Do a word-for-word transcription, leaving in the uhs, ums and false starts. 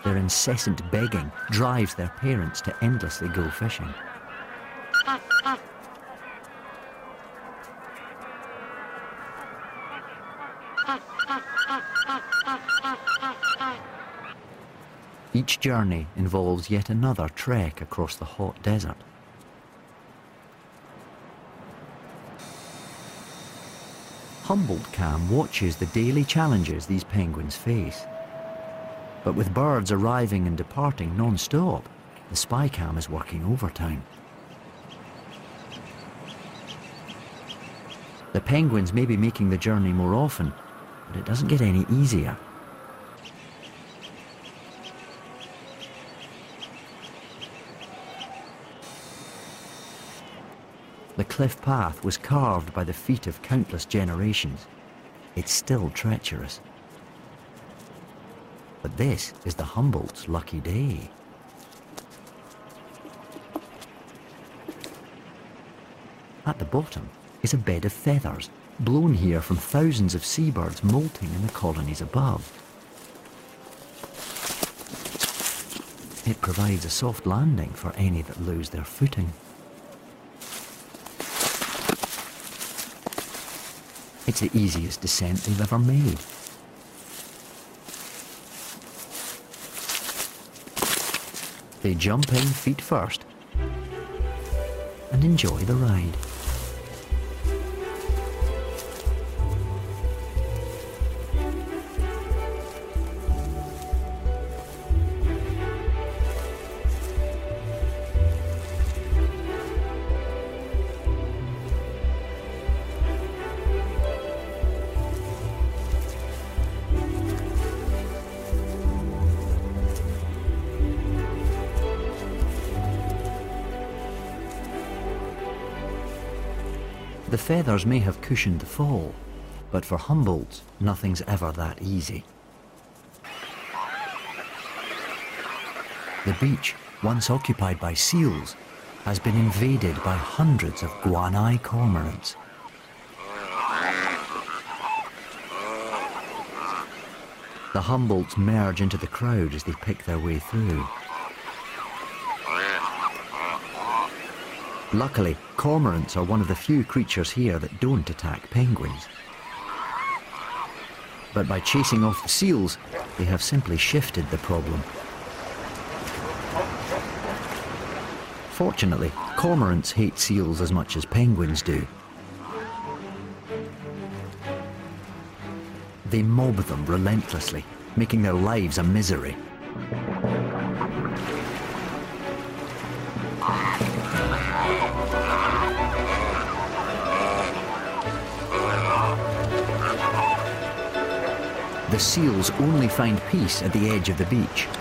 Their incessant begging drives their parents to endlessly go fishing. Each journey involves yet another trek across the hot desert. Humboldt Cam watches the daily challenges these penguins face. But with birds arriving and departing non-stop, the spy cam is working overtime. The penguins may be making the journey more often, but it doesn't get any easier. The cliff path was carved by the feet of countless generations. It's still treacherous. But this is the Humboldt's lucky day. At the bottom is a bed of feathers, blown here from thousands of seabirds molting in the colonies above. It provides a soft landing for any that lose their footing. It's the easiest descent they've ever made. They jump in feet first and enjoy the ride. The feathers may have cushioned the fall, but for Humboldt, nothing's ever that easy. The beach, once occupied by seals, has been invaded by hundreds of guaneye cormorants. The Humboldts merge into the crowd as they pick their way through. Luckily, cormorants are one of the few creatures here that don't attack penguins. But by chasing off the seals, they have simply shifted the problem. Fortunately, cormorants hate seals as much as penguins do. They mob them relentlessly, making their lives a misery. The seals only find peace at the edge of the beach.